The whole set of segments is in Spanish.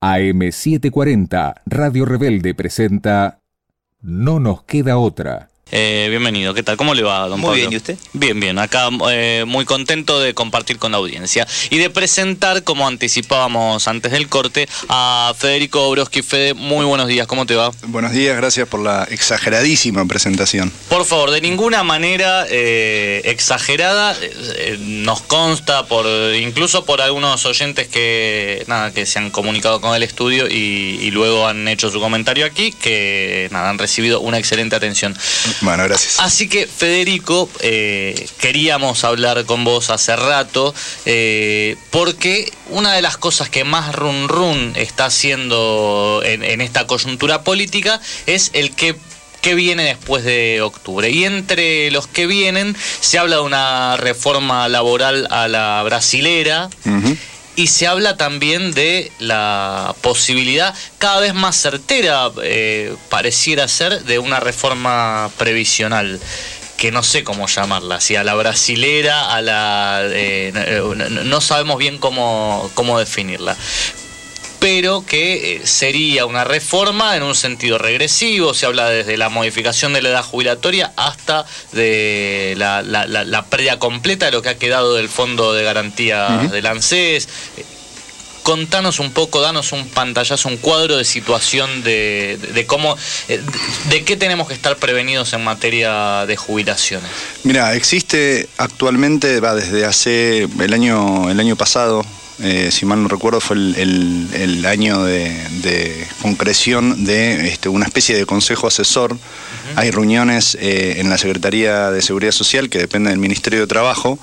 AM740, Radio Rebelde presenta No nos queda otra. Bienvenido, ¿qué tal? ¿Cómo le va, don Pablo? Muy bien, ¿y usted? Bien, bien, acá muy contento de compartir con la audiencia y de presentar, como anticipábamos antes del corte, a Federico Broski. Fede, muy buenos días, ¿cómo te va? Buenos días, gracias por la exageradísima presentación. Por favor, de ninguna manera exagerada, nos consta, incluso por algunos oyentes que se han comunicado con el estudio y luego han hecho su comentario aquí, que han recibido una excelente atención. Bueno, gracias. Así que, Federico, queríamos hablar con vos hace rato, porque una de las cosas que más run está haciendo en esta coyuntura política es el que viene después de octubre. Y entre los que vienen se habla de una reforma laboral a la brasilera. Uh-huh. Y se habla también de la posibilidad cada vez más certera, pareciera ser, de una reforma previsional, que no sé cómo llamarla, si a la brasilera, a la... no sabemos bien cómo definirla. Pero que sería una reforma en un sentido regresivo. Se habla desde la modificación de la edad jubilatoria hasta de la pérdida completa de lo que ha quedado del Fondo de Garantía del ANSES. Contanos un poco, danos un pantallazo, un cuadro de situación de cómo, de qué tenemos que estar prevenidos en materia de jubilaciones. Mira, existe actualmente, desde hace el año pasado, si mal no recuerdo, fue el año de concreción de una especie de consejo asesor. Uh-huh. Hay reuniones en la Secretaría de Seguridad Social, que depende del Ministerio de Trabajo.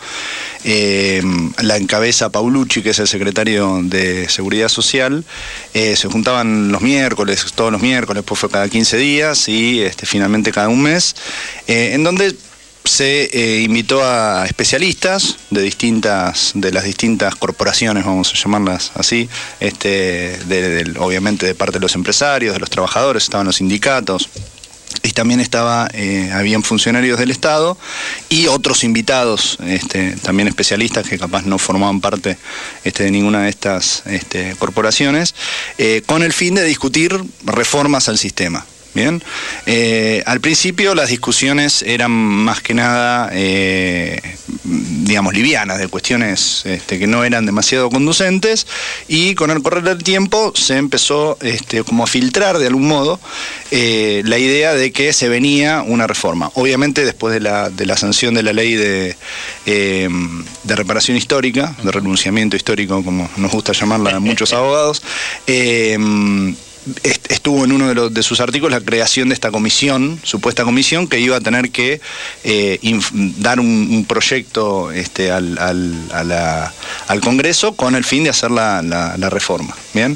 La encabeza Paulucci, que es el secretario de Seguridad Social. Se juntaban los miércoles, todos los miércoles, después fue cada 15 días y finalmente cada un mes, en donde se invitó a especialistas de las distintas corporaciones, vamos a llamarlas así, obviamente de parte de los empresarios, de los trabajadores, estaban los sindicatos. Y también habían funcionarios del Estado y otros invitados, también especialistas que capaz no formaban parte de ninguna de estas corporaciones, con el fin de discutir reformas al sistema. Bien, al principio las discusiones eran más que nada, livianas, de cuestiones que no eran demasiado conducentes, y con el correr del tiempo se empezó como a filtrar de algún modo la idea de que se venía una reforma. Obviamente después de la sanción de la ley de reparación histórica, de renunciamiento histórico, como nos gusta llamarla a muchos abogados, estuvo en uno de sus artículos la creación de esta comisión, supuesta comisión, que iba a tener que dar un proyecto al Congreso con el fin de hacer la reforma. Bien,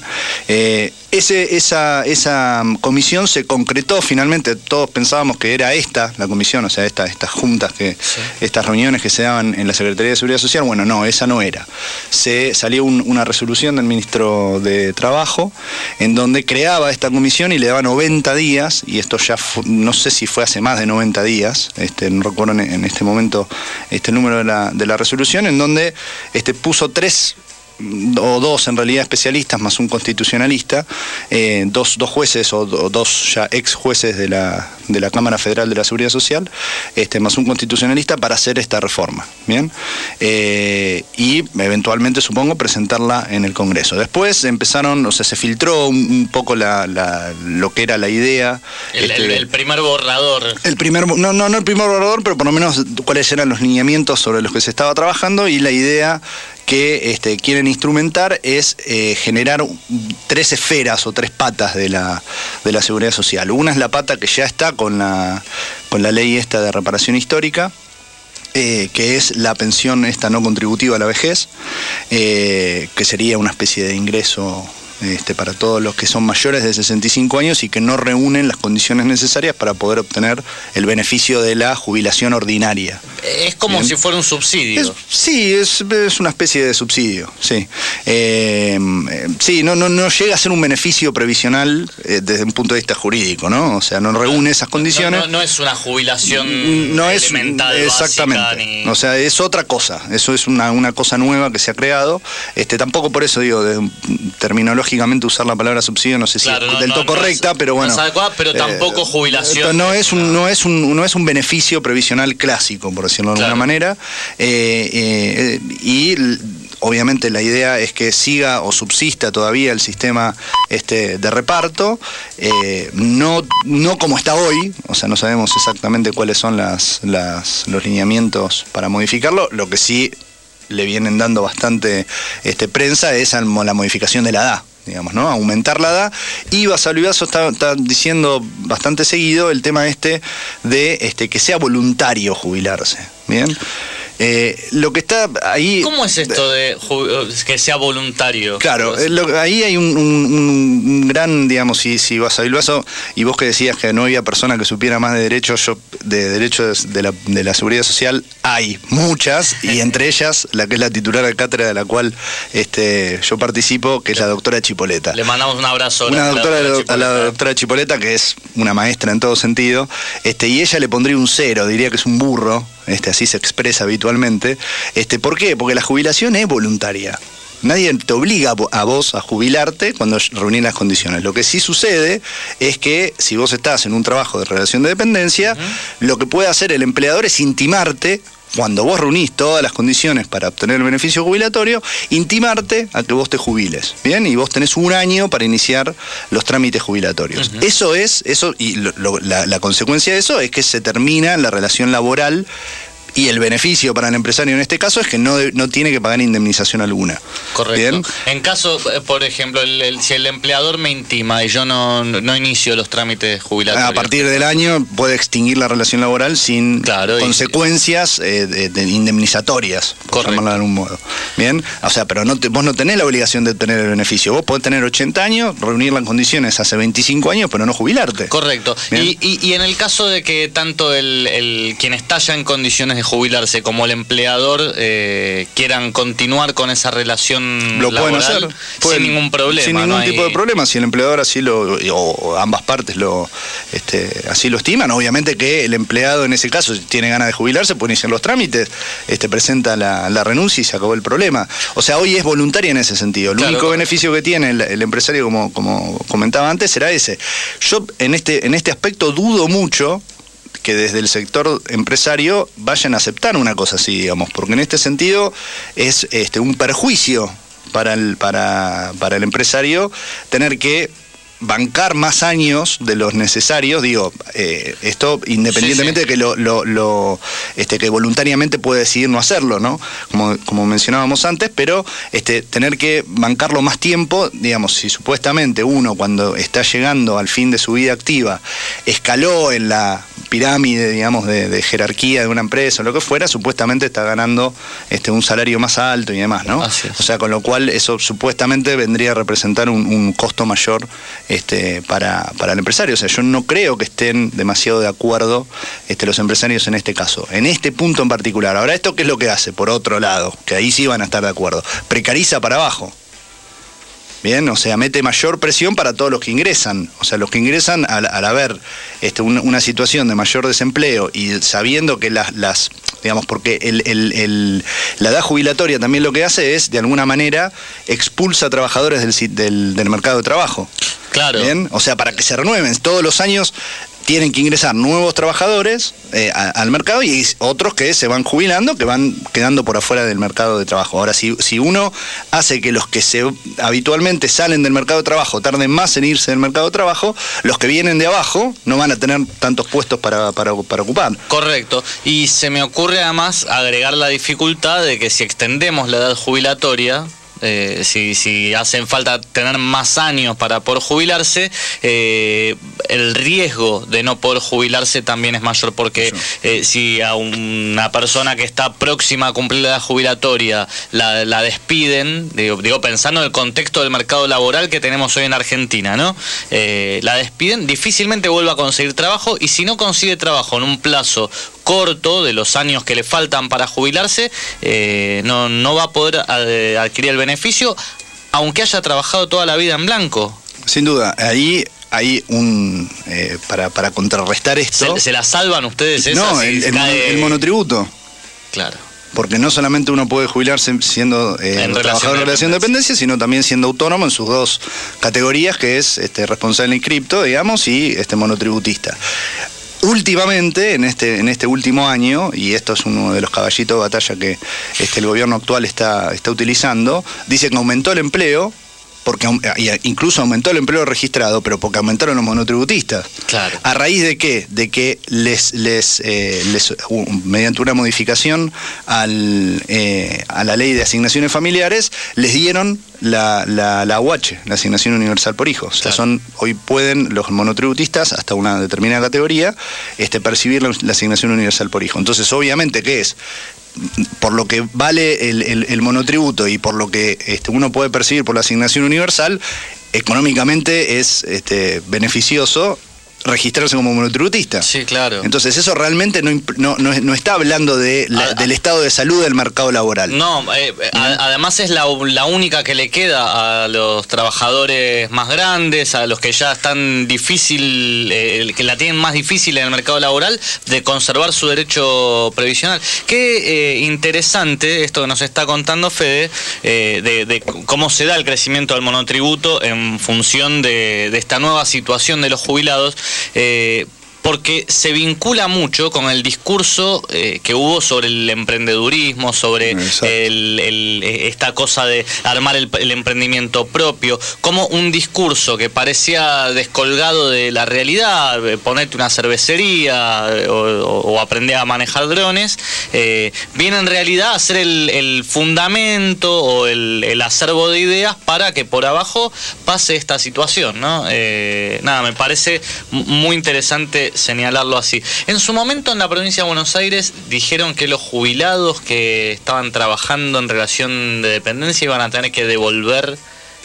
esa comisión se concretó finalmente. Todos pensábamos que era la comisión, o sea, estas juntas, estas reuniones que se daban en la Secretaría de Seguridad Social. Bueno, no, esa no era. Salió una resolución del ministro de Trabajo en donde creaba esta comisión y le daba 90 días, y esto ya no sé si fue hace más de 90 días, no recuerdo en este momento el número de la resolución, en donde puso 3 o 2 en realidad especialistas más un constitucionalista, dos jueces o dos ya ex jueces de la Cámara Federal de la Seguridad Social, más un constitucionalista, para hacer esta reforma. Bien, y eventualmente, supongo, presentarla en el Congreso. Después se filtró un poco lo que era la idea. El primer borrador. No el primer borrador, pero por lo menos cuáles eran los lineamientos sobre los que se estaba trabajando, y la idea que quieren instrumentar es generar 3 esferas o 3 patas de la seguridad social. Una es la pata que ya está con la ley de reparación histórica, que es la pensión no contributiva a la vejez, que sería una especie de ingreso para todos los que son mayores de 65 años y que no reúnen las condiciones necesarias para poder obtener el beneficio de la jubilación ordinaria. Es como si fuera un subsidio. Sí, es una especie de subsidio, sí. Sí, no llega a ser un beneficio previsional desde un punto de vista jurídico, ¿no? O sea, no reúne esas condiciones. No es una jubilación elemental, exactamente, básica, o sea, es otra cosa. Eso es una cosa nueva que se ha creado. Tampoco por eso digo, de terminología terminológicamente usar la palabra subsidio, no sé si claro, es del todo correcta, pero bueno. No es adecuada, pero tampoco jubilación. No es un beneficio previsional clásico, por decirlo de alguna manera. Y obviamente la idea es que siga o subsista todavía el sistema de reparto, no como está hoy, o sea, no sabemos exactamente cuáles son los lineamientos para modificarlo. Lo que sí le vienen dando bastante prensa es la modificación de la edad, digamos, ¿no? Aumentar la edad. Y Basalo Ibaso está diciendo bastante seguido el tema de que sea voluntario jubilarse, ¿bien? Lo que está ahí... ¿Cómo es esto de que sea voluntario? Claro, ahí hay un gran, digamos, si Basalo Ibaso, y vos que decías que no había persona que supiera más de derechos, de la seguridad social, hay muchas, y entre ellas la que es la titular de cátedra de la cual yo participo, que es la doctora Chipoleta. Le mandamos un abrazo a la doctora Chipoleta, que es una maestra en todo sentido, y ella le pondría un 0, diría que es un burro. Así se expresa habitualmente. ¿Por qué? Porque la jubilación es voluntaria. Nadie te obliga a vos a jubilarte cuando reunís las condiciones. Lo que sí sucede es que si vos estás en un trabajo de relación de dependencia, lo que puede hacer el empleador es intimarte, cuando vos reunís todas las condiciones para obtener el beneficio jubilatorio, intimarte a que vos te jubiles, ¿bien? Y vos tenés un año para iniciar los trámites jubilatorios. Y la consecuencia de eso es que se termina la relación laboral. Y el beneficio para el empresario en este caso es que no tiene que pagar indemnización alguna. Correcto. ¿Bien? En caso, por ejemplo, si el empleador me intima y yo no inicio los trámites jubilatorios. A partir del año puede extinguir la relación laboral sin consecuencias indemnizatorias, por llamarlo de algún modo. Bien, o sea, pero vos no tenés la obligación de obtener el beneficio. Vos podés tener 80 años, reunir las condiciones hace 25 años, pero no jubilarte. Correcto. Y en el caso de que tanto quien está ya en condiciones de jubilarse como el empleador quieran continuar con esa relación lo laboral, pueden hacer sin ningún problema. Sin ningún tipo de problema, si el empleador así o ambas partes así lo estiman. Obviamente que el empleado en ese caso, si tiene ganas de jubilarse, puede iniciar los trámites, presenta la renuncia y se acabó el problema. O sea, hoy es voluntaria en ese sentido. El único beneficio que tiene el empresario, como comentaba antes, será ese. Yo en este aspecto dudo mucho que desde el sector empresario vayan a aceptar una cosa así, digamos, porque en este sentido es un perjuicio para el empresario tener que bancar más años de los necesarios, esto independientemente de que que voluntariamente puede decidir no hacerlo, ¿no? Como mencionábamos antes, pero tener que bancarlo más tiempo, digamos, si supuestamente uno cuando está llegando al fin de su vida activa escaló en la pirámide, digamos, de jerarquía de una empresa o lo que fuera, supuestamente está ganando un salario más alto y demás, ¿no? O sea, con lo cual eso supuestamente vendría a representar un costo mayor para el empresario. O sea, yo no creo que estén demasiado de acuerdo los empresarios en este caso, en este punto en particular. Ahora, ¿esto qué es lo que hace? Por otro lado, que ahí sí van a estar de acuerdo, precariza para abajo. Bien, o sea, mete mayor presión para todos los que ingresan. O sea, los que ingresan al haber una situación de mayor desempleo y sabiendo que digamos, porque la edad jubilatoria también lo que hace es, de alguna manera, expulsa a trabajadores del mercado de trabajo. Claro. Bien, o sea, para que se renueven todos los años. Tienen que ingresar nuevos trabajadores al mercado y otros que se van jubilando, que van quedando por afuera del mercado de trabajo. Ahora, si uno hace que los que habitualmente salen del mercado de trabajo tarden más en irse del mercado de trabajo, los que vienen de abajo no van a tener tantos puestos para ocupar. Correcto. Y se me ocurre además agregar la dificultad de que si extendemos la edad jubilatoria, si hacen falta tener más años para poder jubilarse, el riesgo de no poder jubilarse también es mayor, porque si a una persona que está próxima a cumplir la edad jubilatoria la despiden, digo pensando en el contexto del mercado laboral que tenemos hoy en Argentina, ¿no? La despiden, difícilmente vuelve a conseguir trabajo, y si no consigue trabajo en un plazo corto de los años que le faltan para jubilarse, no va a poder adquirir el beneficio, aunque haya trabajado toda la vida en blanco. Sin duda, ahí hay para contrarrestar esto. ¿Se la salvan ustedes? No, el monotributo. Claro. porque no solamente uno puede jubilarse siendo trabajador de relación de dependencia, sino también siendo autónomo en sus dos categorías, que es responsable inscripto, digamos, y monotributista. Últimamente, en este último año, y esto es uno de los caballitos de batalla que el gobierno actual está utilizando, dice que aumentó el empleo, porque incluso aumentó el empleo registrado, pero porque aumentaron los monotributistas. Claro. ¿A raíz de qué? De que mediante una modificación a la ley de asignaciones familiares, les dieron la UH, la asignación universal por hijo. O sea, claro. Hoy pueden los monotributistas, hasta una determinada categoría, percibir la asignación universal por hijo. Entonces, obviamente, ¿qué es? Por lo que vale el monotributo y por lo que uno puede percibir por la asignación universal, económicamente es beneficioso registrarse como monotributista. Sí, claro. Entonces eso realmente no está hablando del estado de salud del mercado laboral. No, además es la única que le queda a los trabajadores más grandes, a los que ya están que la tienen más difícil en el mercado laboral, de conservar su derecho previsional. Qué interesante esto que nos está contando Fede, de cómo se da el crecimiento del monotributo en función de esta nueva situación de los jubilados. Porque se vincula mucho con el discurso que hubo sobre el emprendedurismo, sobre esta cosa de armar el emprendimiento propio, como un discurso que parecía descolgado de la realidad, ponerte una cervecería o aprender a manejar drones, viene en realidad a ser el fundamento o el acervo de ideas para que por abajo pase esta situación, ¿no? Nada, me parece muy interesante señalarlo así. En su momento en la provincia de Buenos Aires dijeron que los jubilados que estaban trabajando en relación de dependencia iban a tener que devolver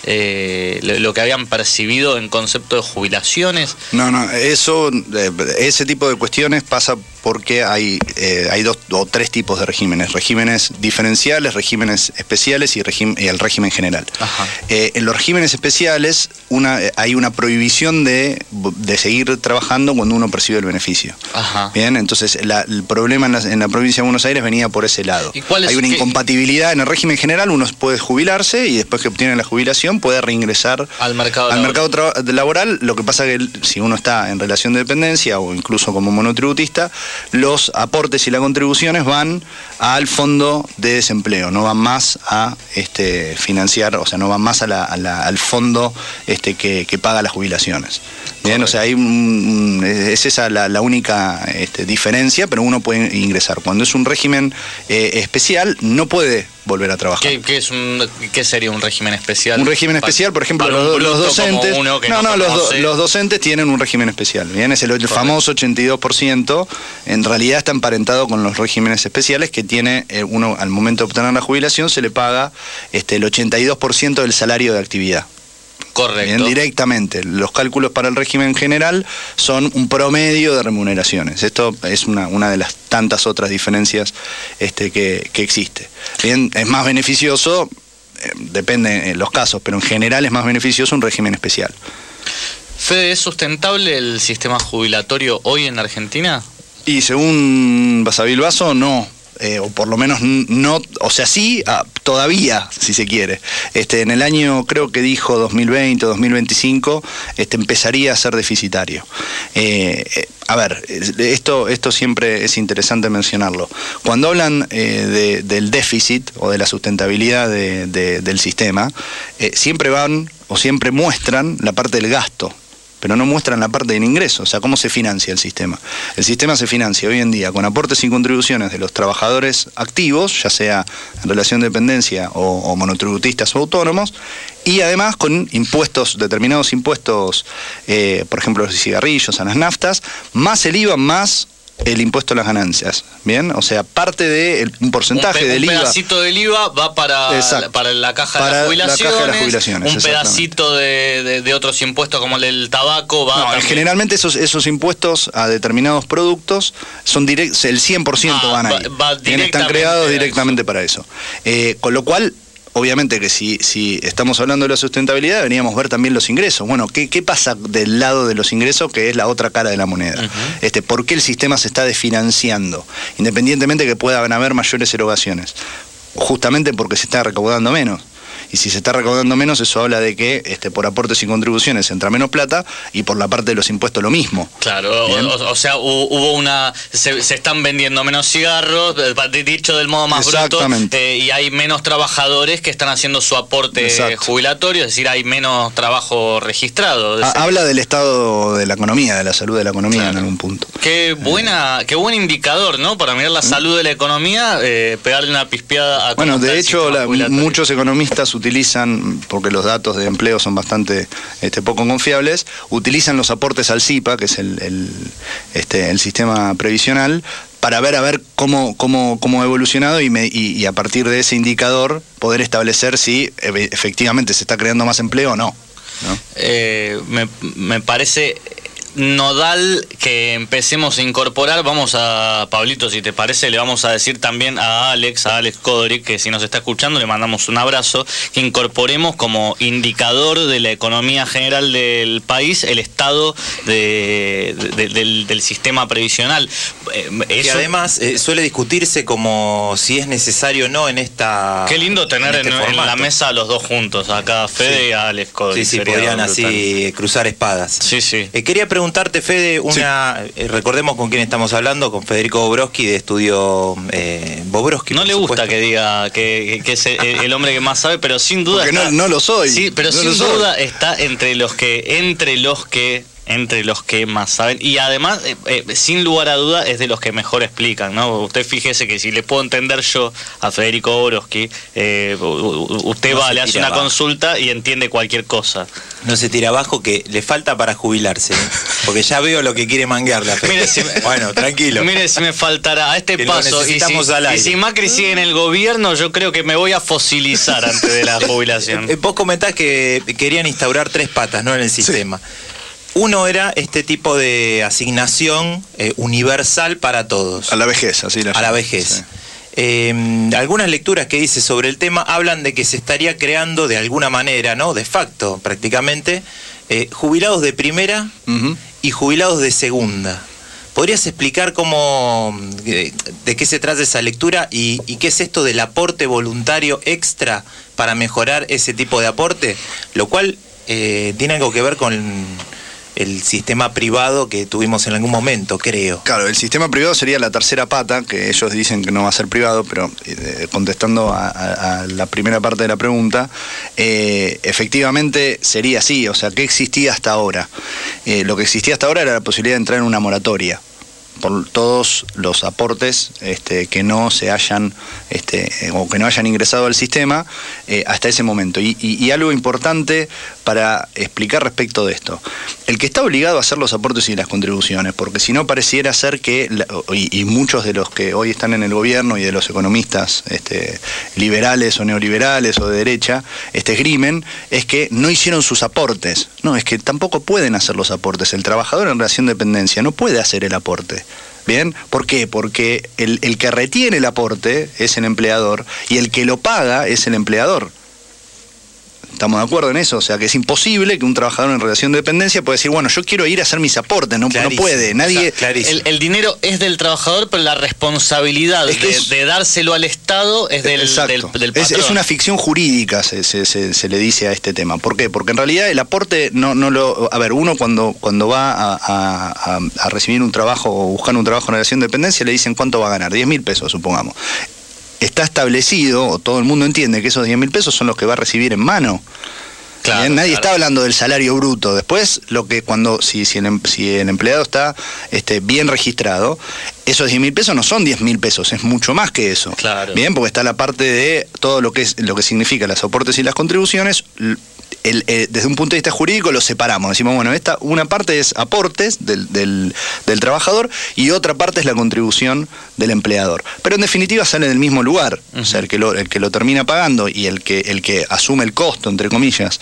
lo que habían percibido en concepto de jubilaciones. No, ese tipo de cuestiones pasa porque hay dos o tres tipos de regímenes diferenciales, regímenes especiales y el régimen general. En los regímenes especiales hay una prohibición de seguir trabajando cuando uno percibe el beneficio. Bien, entonces el problema en la provincia de Buenos Aires venía por ese lado. Hay una incompatibilidad en el régimen general, uno puede jubilarse y después que obtiene la jubilación puede reingresar al mercado laboral. Lo que pasa es que si uno está en relación de dependencia o incluso como monotributista, los aportes y las contribuciones van al fondo de desempleo, no van más a financiar, o sea, no van más al fondo que paga las jubilaciones. Bien, correcto. O sea, es esa la única diferencia, pero uno puede ingresar. Cuando es un régimen especial, no puede volver a trabajar. ¿Qué sería un régimen especial? Un régimen especial, por ejemplo, los docentes. Los docentes tienen un régimen especial. Bien, es el famoso 82%. En realidad está emparentado con los regímenes especiales que tiene uno al momento de obtener la jubilación se le paga el 82% del salario de actividad. Correcto. Bien, directamente. Los cálculos para el régimen general son un promedio de remuneraciones. Esto es una de las tantas otras diferencias que existe. Bien, es más beneficioso, depende en los casos, pero en general es más beneficioso un régimen especial. Fede, ¿es sustentable el sistema jubilatorio hoy en Argentina? Y según Basavilbaso, no. O por lo menos no, o sea, sí, todavía, si se quiere. En el año, creo que dijo 2020 o 2025, empezaría a ser deficitario. A ver, esto siempre es interesante mencionarlo. Cuando hablan del déficit o de la sustentabilidad del sistema, siempre van o siempre muestran la parte del gasto, pero no muestran la parte del ingreso, o sea, cómo se financia el sistema. El sistema se financia hoy en día con aportes y contribuciones de los trabajadores activos, ya sea en relación de dependencia o monotributistas o autónomos, y además con impuestos, determinados impuestos, por ejemplo, los cigarrillos, a las naftas, más el IVA, más el impuesto a las ganancias, ¿bien? O sea, parte de un porcentaje del IVA. Un pedacito del IVA va para la caja de las jubilaciones. Un pedacito de otros impuestos como el del tabaco va. No, generalmente esos impuestos a determinados productos son el 100% van ahí. Están creados directamente para eso. Con lo cual, obviamente que si estamos hablando de la sustentabilidad, deberíamos ver también los ingresos. Bueno, ¿qué pasa del lado de los ingresos, que es la otra cara de la moneda? Uh-huh. ¿Por qué el sistema se está desfinanciando? Independientemente que puedan haber mayores erogaciones. Justamente porque se está recaudando menos. Y si se está recaudando menos, eso habla de que por aportes y contribuciones entra menos plata, y por la parte de los impuestos lo mismo. Claro, o sea, hubo se están vendiendo menos cigarros, dicho del modo más bruto, y hay menos trabajadores que están haciendo su aporte jubilatorio, es decir, hay menos trabajo registrado. Habla del estado de la economía, de la salud de la economía, en algún punto. Qué buen indicador, ¿no? Para mirar la salud de la economía, pegarle una pispeada a... Bueno, de hecho, muchos economistas utilizan, porque los datos de empleo son bastante poco confiables, utilizan los aportes al SIPA, que es el sistema previsional, para ver cómo ha evolucionado y a partir de ese indicador poder establecer si efectivamente se está creando más empleo o no. Me parece nodal que empecemos a incorporar. Vamos a, Pablito, si te parece, le vamos a decir también a Alex Kodrick, que si nos está escuchando le mandamos un abrazo, que incorporemos como indicador de la economía general del país el estado del sistema previsional. Y además suele discutirse como si es necesario o no en esta... Qué lindo tener en la mesa a los dos juntos, acá Fede y a Alex Kodrick. Sí, podrían brutal. Así cruzar espadas. Sí. Quería preguntarte, Fede, recordemos con quién estamos hablando, con Federico Bobrovsky, de Estudio Bobrovsky. No le gusta que diga que es el hombre que más sabe, pero sin duda... Porque no lo soy. Sí, pero sin duda está entre los que más saben, y además, sin lugar a duda, es de los que mejor explican, ¿no? Usted fíjese que si le puedo entender yo a Federico Bobrovsky, usted le hace una consulta y entiende cualquier cosa. No se tira abajo, que le falta para jubilarse, porque ya veo lo que quiere manguearle a Federico. Bueno, tranquilo. Mire, si me faltará a este paso, y si Macri sigue en el gobierno, yo creo que me voy a fosilizar antes de la jubilación. Vos comentás que querían instaurar 3 patas, ¿no?, en el sistema. Sí. Uno era este tipo de asignación universal para todos. A la vejez, así la a la vejez. Sí. Algunas lecturas que hice sobre el tema hablan de que se estaría creando de alguna manera, ¿no?, de facto prácticamente, jubilados de primera y jubilados de segunda. ¿Podrías explicar de qué se trata esa lectura y qué es esto del aporte voluntario extra para mejorar ese tipo de aporte? Lo cual tiene algo que ver con el sistema privado que tuvimos en algún momento, creo. Claro, el sistema privado sería la tercera pata, que ellos dicen que no va a ser privado, pero contestando a la primera parte de la pregunta, efectivamente sería así. O sea, ¿qué existía hasta ahora? Lo que existía hasta ahora era la posibilidad de entrar en una moratoria por todos los aportes que no se hayan o que no hayan ingresado al sistema hasta ese momento. Y algo importante para explicar respecto de esto: el que está obligado a hacer los aportes y las contribuciones, porque si no pareciera ser que, y muchos de los que hoy están en el gobierno y de los economistas liberales o neoliberales o de derecha esgrimen, es que no hicieron sus aportes. No, es que tampoco pueden hacer los aportes. El trabajador en relación de dependencia no puede hacer el aporte. ¿Bien? ¿Por qué? Porque el que retiene el aporte es el empleador y el que lo paga es el empleador. ¿Estamos de acuerdo en eso? O sea, que es imposible que un trabajador en relación de dependencia pueda decir, bueno, yo quiero ir a hacer mis aportes, no puede, nadie... El dinero es del trabajador, pero la responsabilidad de dárselo al Estado es del patrón. Es una ficción jurídica, se le dice a este tema. ¿Por qué? Porque en realidad el aporte no lo... A ver, uno cuando va a recibir un trabajo o buscar un trabajo en relación de dependencia, le dicen cuánto va a ganar, 10.000 pesos, supongamos. Está establecido, o todo el mundo entiende que esos 10.000 pesos son los que va a recibir en mano. Claro, nadie está hablando del salario bruto. Después, si el empleado está bien registrado, esos 10.000 pesos no son 10.000 pesos, es mucho más que eso. Claro. Bien, porque está la parte de todo lo que significa los aportes y las contribuciones. Desde un punto de vista jurídico lo separamos, decimos, bueno, una parte es aportes del trabajador y otra parte es la contribución del empleador, pero en definitiva sale del mismo lugar. O sea, el que lo termina pagando y el que asume el costo, entre comillas,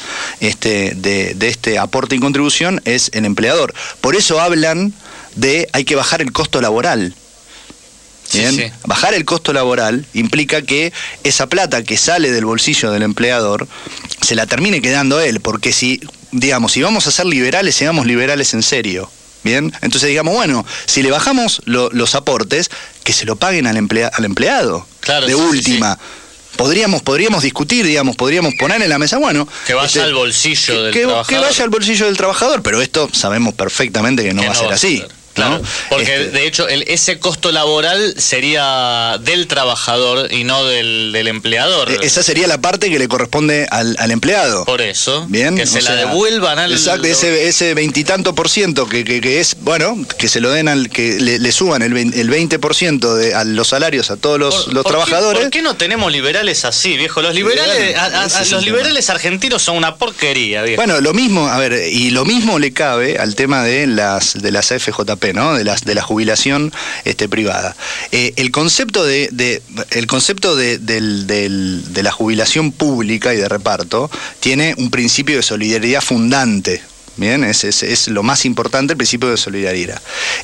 de este aporte y contribución es el empleador. Por eso hablan de hay que bajar el costo laboral. Bien, sí. Bajar el costo laboral implica que esa plata que sale del bolsillo del empleador se la termine quedando él, porque si vamos a ser liberales, seamos liberales en serio. Bien, entonces digamos, bueno, si le bajamos los aportes, que se lo paguen al empleado. Claro, de última. Sí. Podríamos discutir, podríamos poner en la mesa, bueno... Que vaya al bolsillo del trabajador. Que vaya al bolsillo del trabajador, pero esto sabemos perfectamente que no va a ser así. Claro, ¿no? porque de hecho ese costo laboral sería del trabajador y no del empleador. Esa sería la parte que le corresponde al empleado. Por eso, bien, que se la devuelvan al... Exacto, ese 20 y tanto % que es, bueno, que se lo den que le suban el 20% a los salarios a todos los trabajadores. ¿Por qué no tenemos liberales así, viejo? Los liberales, los liberales argentinos son una porquería, viejo. Bueno, lo mismo, y lo mismo le cabe al tema de las AFJP, ¿no? de la jubilación privada. El concepto de la jubilación pública y de reparto tiene un principio de solidaridad fundante. Bien, es lo más importante, el principio de solidaridad.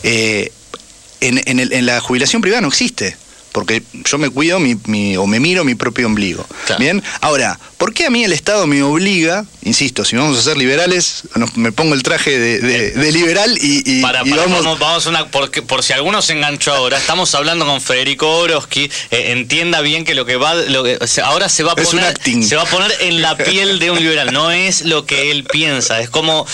En la jubilación privada no existe, porque yo me cuido o me miro mi propio ombligo. Claro. Bien, ahora, ¿por qué a mí el Estado me obliga, insisto, si vamos a ser liberales, me pongo el traje de liberal y vamos por si alguno se enganchó ahora, estamos hablando con Federico Oroski, entienda bien que ahora se va a poner en la piel de un liberal, no es lo que él piensa, es cómo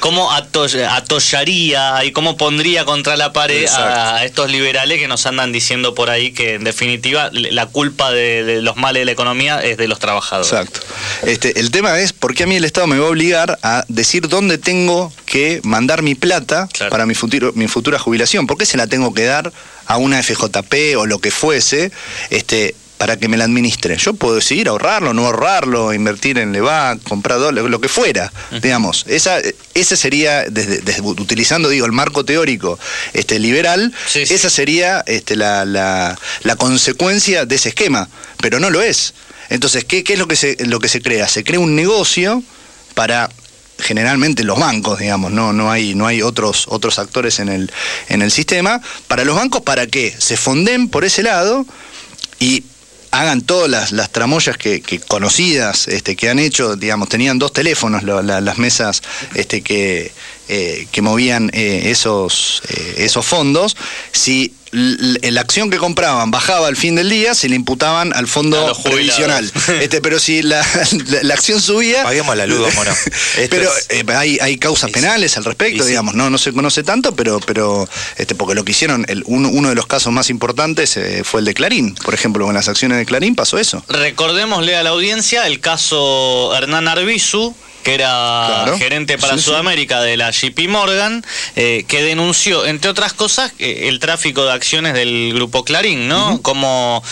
atollaría y cómo pondría contra la pared a estos liberales que nos andan diciendo por ahí que en definitiva la culpa de los males de la economía es de los trabajadores. Exacto. El tema es por qué a mí el Estado me va a obligar a decir dónde tengo que mandar mi plata para mi futura jubilación. ¿Por qué se la tengo que dar a una FJP o lo que fuese para que me la administre? Yo puedo decidir ahorrarlo, no ahorrarlo, invertir en LEVAC, comprar dólares, lo que fuera, digamos. Ese sería, utilizando el marco teórico liberal, esa sería la consecuencia de ese esquema, pero no lo es. Entonces, ¿qué es lo que se crea? Se crea un negocio para, generalmente los bancos, digamos, no hay otros actores en el sistema, para los bancos para que se fonden por ese lado y hagan todas las tramoyas que conocidas que han hecho, digamos, tenían 2 teléfonos las mesas que movían esos fondos. Si la acción que compraban bajaba al fin del día, se le imputaban al fondo previsional. Pero si la acción subía... Paguemos la luz, vámonos. Pero hay causas penales al respecto, digamos, no se conoce tanto, pero porque lo que hicieron, uno de los casos más importantes fue el de Clarín. Por ejemplo, con las acciones de Clarín pasó eso. Recordémosle a la audiencia el caso Hernán Arbizu, que era gerente para Sudamérica de la JP Morgan, que denunció, entre otras cosas, el tráfico de acciones del Grupo Clarín, ¿no? Como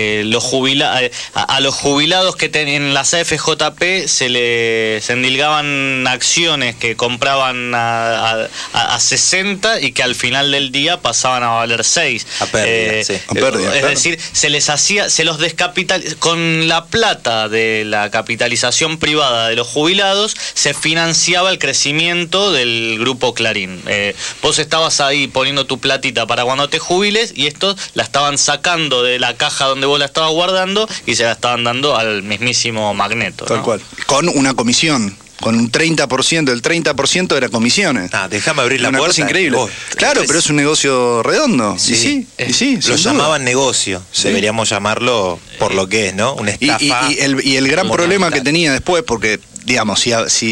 a los jubilados que en las AFJP se les endilgaban acciones que compraban a 60 y que al final del día pasaban a valer 6. A pérdida, es decir, se los con la plata de la capitalización privada de los jubilados se financiaba el crecimiento del Grupo Clarín. Vos estabas ahí poniendo tu platita para cuando te jubiles y estos la estaban sacando de la caja donde vos la estabas guardando y se la estaban dando al mismísimo Magneto. Tal cual. Con una comisión. Con un 30%, el 30% era comisiones. Déjame abrir la puerta. Cosa increíble. Claro, pero es un negocio redondo. Sí. Lo llamaban negocio. Deberíamos llamarlo por lo que es, ¿no? Una estafa. Y el gran problema que tenía después, porque digamos,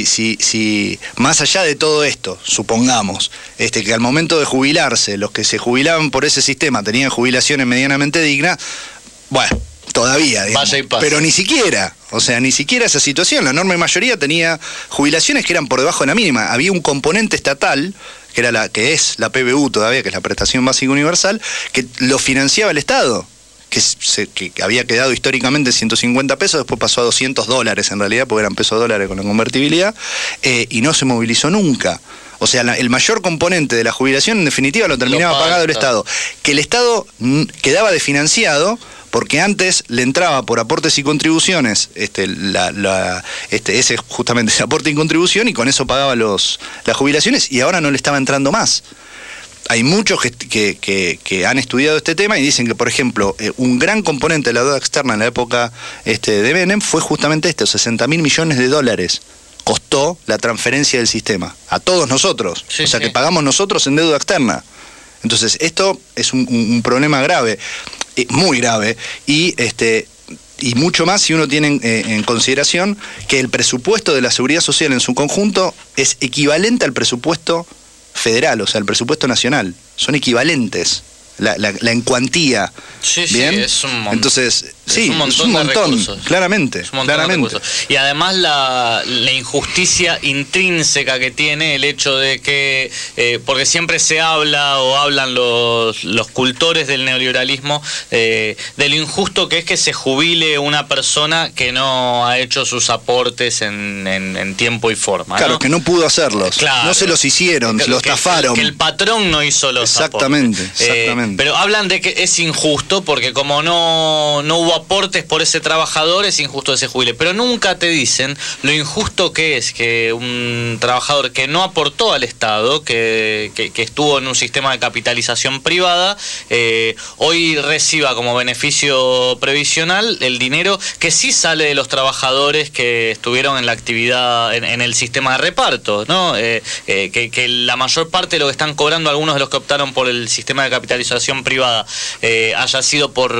si más allá de todo esto, supongamos que al momento de jubilarse, los que se jubilaban por ese sistema tenían jubilaciones medianamente dignas, bueno, todavía, digamos, pero ni siquiera esa situación. La enorme mayoría tenía jubilaciones que eran por debajo de la mínima. Había un componente estatal, que es la PBU todavía, que es la Prestación Básica Universal, que lo financiaba el Estado, que había quedado históricamente en 150 pesos, después pasó a $200 en realidad, porque eran pesos dólares con la convertibilidad, y no se movilizó nunca. O sea, el mayor componente de la jubilación en definitiva lo terminaba pagado el Estado. Que el Estado quedaba desfinanciado porque antes le entraba por aportes y contribuciones ese justamente ese aporte y contribución, y con eso pagaba las jubilaciones, y ahora no le estaba entrando más. hay muchos que han estudiado este tema y dicen que, por ejemplo, un gran componente de la deuda externa en la época de Menem fue justamente 60.000 millones de dólares. Costó la transferencia del sistema a todos nosotros, o sea que pagamos nosotros en deuda externa. Entonces esto es un problema grave, muy grave, y mucho más si uno tiene en consideración que el presupuesto de la Seguridad Social en su conjunto es equivalente al presupuesto federal, o sea, el presupuesto nacional. Son equivalentes. En cuantía. ¿Bien? Sí, es un montón. Entonces, sí, es un montón, claramente. Y además la injusticia intrínseca que tiene el hecho de que, porque siempre se habla o hablan los cultores del neoliberalismo, de lo injusto que es que se jubile una persona que no ha hecho sus aportes en tiempo y forma. Claro, ¿no? que no pudo hacerlos. Claro. No se los hicieron, los estafaron. Que el patrón no hizo los aportes. Exactamente. Pero hablan de que es injusto porque como no hubo aportes por ese trabajador, es injusto que se jubile. Pero nunca te dicen lo injusto que es que un trabajador que no aportó al Estado, que estuvo en un sistema de capitalización privada, hoy reciba como beneficio previsional el dinero que sí sale de los trabajadores que estuvieron en la actividad, en el sistema de reparto, ¿no? Que la mayor parte de lo que están cobrando algunos de los que optaron por el sistema de capitalización privada haya sido por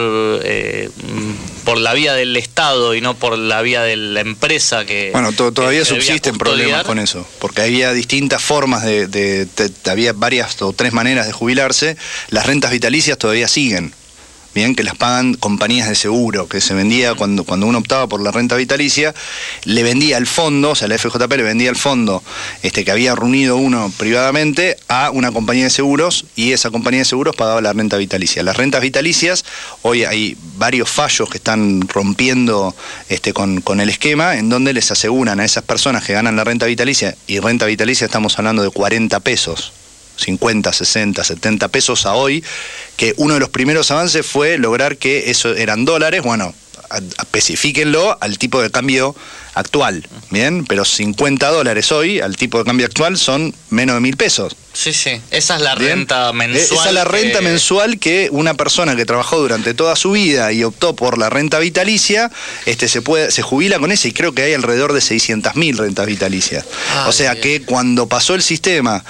la vía del Estado y no por la vía de la empresa que... Bueno, todavía subsisten problemas con eso, porque había distintas formas había varias o 3 maneras de jubilarse. Las rentas vitalicias todavía siguen. Bien, que las pagan compañías de seguro, que se vendía cuando uno optaba por la renta vitalicia, le vendía al fondo, o sea, la FJP le vendía al fondo que había reunido uno privadamente a una compañía de seguros, y esa compañía de seguros pagaba la renta vitalicia. Las rentas vitalicias, hoy hay varios fallos que están rompiendo con el esquema, en donde les aseguran a esas personas que ganan la renta vitalicia, y renta vitalicia estamos hablando de 40 pesos, 50, 60, 70 pesos a hoy, que uno de los primeros avances fue lograr que eso eran dólares, bueno, especifíquenlo al tipo de cambio actual, ¿bien? Pero 50 dólares hoy, al tipo de cambio actual, son menos de 1.000 pesos. Sí, esa es la renta mensual. Esa es la renta mensual que una persona que trabajó durante toda su vida y optó por la renta vitalicia, se jubila con esa, y creo que hay alrededor de 600.000 rentas vitalicias. O sea que cuando pasó el sistema,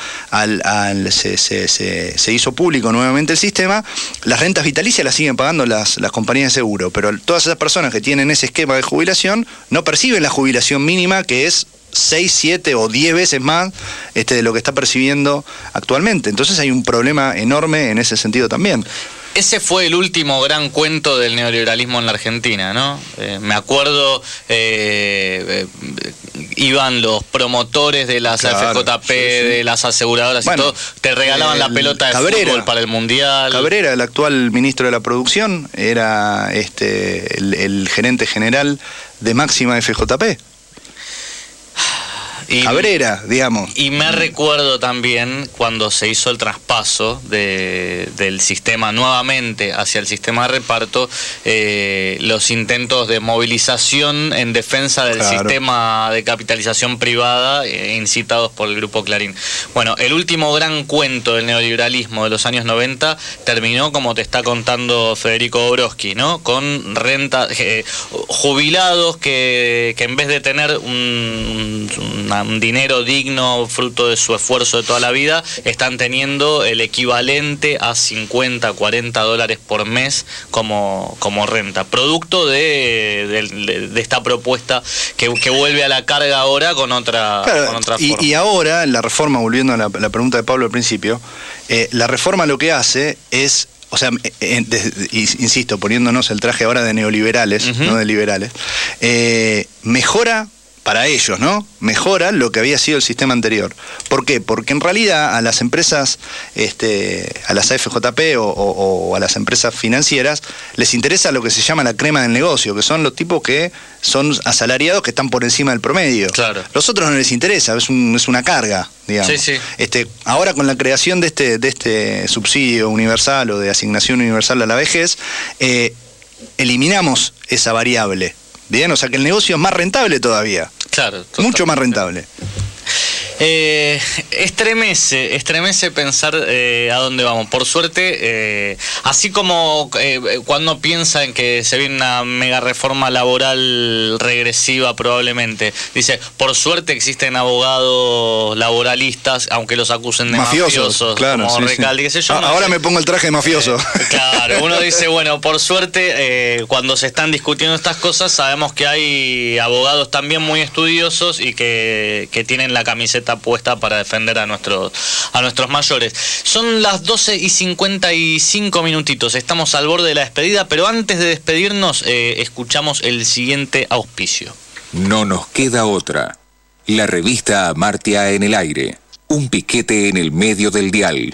se hizo público nuevamente el sistema, las rentas vitalicias las siguen pagando las compañías de seguro, pero todas esas personas que tienen ese esquema de jubilación no perciben la jubilación mínima, que es 6, 7 o 10 veces más de lo que está percibiendo actualmente. Entonces hay un problema enorme en ese sentido también. Ese fue el último gran cuento del neoliberalismo en la Argentina, ¿no? Me acuerdo, iban los promotores de las FJP, de las aseguradoras, y todo, te regalaban la pelota de fútbol para el Mundial. Cabrera, el actual ministro de la Producción, era el gerente general de Máxima FJP. Cabrera, digamos. Y me recuerdo también cuando se hizo el traspaso del sistema nuevamente hacia el sistema de reparto, los intentos de movilización en defensa del sistema de capitalización privada, incitados por el Grupo Clarín. Bueno, el último gran cuento del neoliberalismo de los años 90 terminó como te está contando Federico Dobroski, ¿no? Con rentas, jubilados que en vez de tener un dinero digno, fruto de su esfuerzo de toda la vida, están teniendo el equivalente a 50, 40 dólares por mes como renta, producto de esta propuesta que vuelve a la carga ahora con otra forma. Y ahora, la reforma, volviendo a la pregunta de Pablo al principio, la reforma lo que hace es, o sea, insisto, poniéndonos el traje ahora de neoliberales, no de liberales, mejora para ellos, ¿no? Mejora lo que había sido el sistema anterior. ¿Por qué? Porque en realidad a las empresas, a las AFJP o a las empresas financieras, les interesa lo que se llama la crema del negocio, que son los tipos que son asalariados, que están por encima del promedio. Claro. Los otros no les interesa, es una carga, digamos. Sí. Ahora con la creación de este subsidio universal o de asignación universal a la vejez, eliminamos esa variable. Bien, o sea que el negocio es más rentable todavía. Claro. Mucho más rentable. Estremece pensar a dónde vamos. Por suerte, así como cuando piensa en que se viene una mega reforma laboral regresiva probablemente, dice, por suerte existen abogados laboralistas, aunque los acusen de mafiosos claro, como sí, Recalde, qué sé yo. Ahora me pongo el traje de mafioso. Claro, uno dice, bueno, por suerte, cuando se están discutiendo estas cosas, sabemos que hay abogados también muy estudiosos y que tienen la camiseta puesta para defender a nuestros mayores. Son las 12:55 minutitos, estamos al borde de la despedida, pero antes de despedirnos, escuchamos el siguiente auspicio. No nos queda otra. La revista Amartya en el aire. Un piquete en el medio del dial.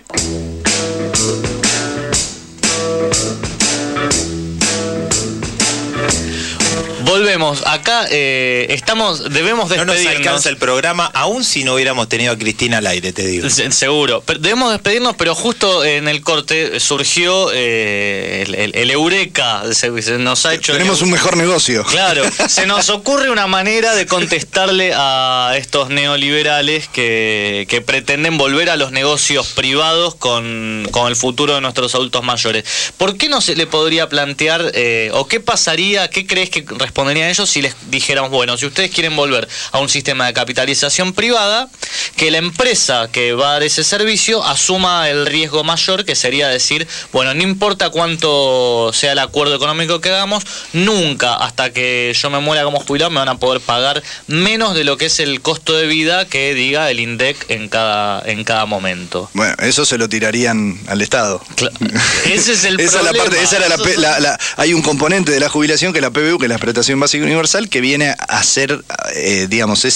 Volvemos, acá debemos despedirnos. No nos alcanza el programa, aún si no hubiéramos tenido a Cristina al aire, te digo. Seguro, debemos despedirnos, pero justo en el corte surgió el eureka, se nos ha hecho... Tenemos un mejor negocio. Claro, se nos ocurre una manera de contestarle a estos neoliberales que pretenden volver a los negocios privados con el futuro de nuestros adultos mayores. ¿Por qué no se le podría plantear, o qué pasaría, qué crees que responderían ellos si les dijéramos, bueno, si ustedes quieren volver a un sistema de capitalización privada, que la empresa que va a dar ese servicio asuma el riesgo mayor, que sería decir, bueno, no importa cuánto sea el acuerdo económico que hagamos, nunca hasta que yo me muera como jubilado me van a poder pagar menos de lo que es el costo de vida que diga el INDEC en cada momento. Bueno, eso se lo tirarían al Estado. Ese es el esa problema. Esa era hay un componente de la jubilación que es la PBU, que es la prestación básica universal, que viene a hacer, digamos,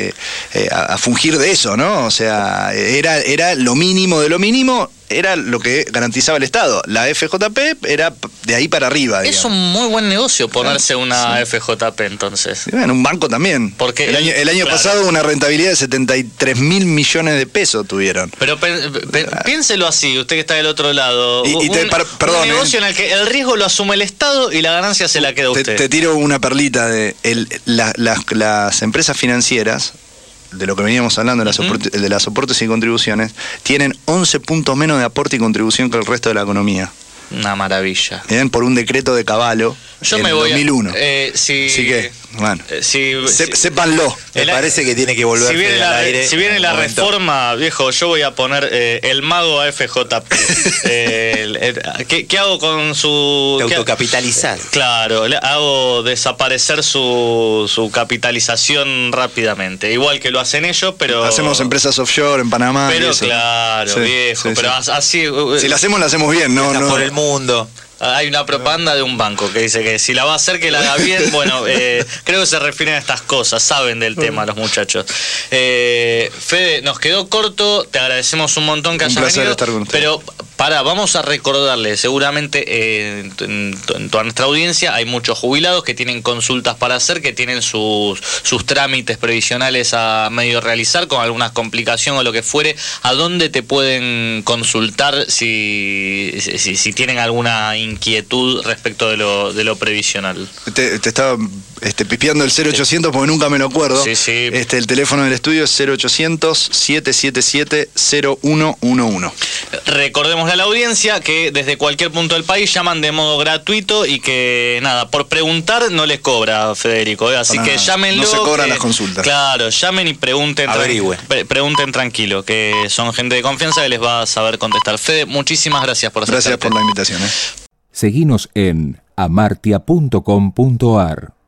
a fungir de eso, ¿no? O sea, era lo mínimo de lo mínimo, era lo que garantizaba el Estado. La FJP era de ahí para arriba, digamos. Es un muy buen negocio ponerse una FJP, entonces. En un banco también. Porque el año pasado una rentabilidad de 73.000 millones de pesos tuvieron. Pero piénselo así, usted que está del otro lado. Un negocio en el que el riesgo lo asume el Estado y la ganancia se la queda usted. Te tiro una perlita de las empresas financieras, de lo que veníamos hablando de las aportes y contribuciones, tienen 11 puntos menos de aporte y contribución que el resto de la economía. Una maravilla. Por un decreto de Cavallo en 2001. Así que, bueno, sépanlo. Me parece que tiene que volver al aire. Si viene la reforma, viejo, yo voy a poner el mago a FJP. ¿Qué hago con su... autocapitalizar? Claro, hago desaparecer su capitalización rápidamente. Igual que lo hacen ellos, pero... Hacemos empresas offshore en Panamá. Pero claro, viejo. Pero así... Si la hacemos bien, no por el mundo. Hay una propaganda de un banco que dice que si la va a hacer, que la haga bien. Bueno, creo que se refieren a estas cosas, saben del tema los muchachos. Fede, nos quedó corto, te agradecemos un montón que hayas venido, estar con usted. pero vamos a recordarle, seguramente en toda nuestra audiencia hay muchos jubilados que tienen consultas para hacer, que tienen sus trámites previsionales a medio realizar, con algunas complicaciones o lo que fuere. ¿A dónde te pueden consultar si tienen alguna inquietud respecto de lo previsional? Te estaba pipiando el 0800 porque nunca me lo acuerdo. Sí. El teléfono del estudio es 0800-777-0111. Recordemos a la audiencia que desde cualquier punto del país llaman de modo gratuito y que nada, por preguntar no les cobra, Federico, así que llámenlo. No se cobran las consultas. Claro, llamen y pregunten. Pregunten tranquilo, que son gente de confianza que les va a saber contestar. Fede, muchísimas gracias por aceptarte. Gracias por la invitación. Seguinos en amartya.com.ar.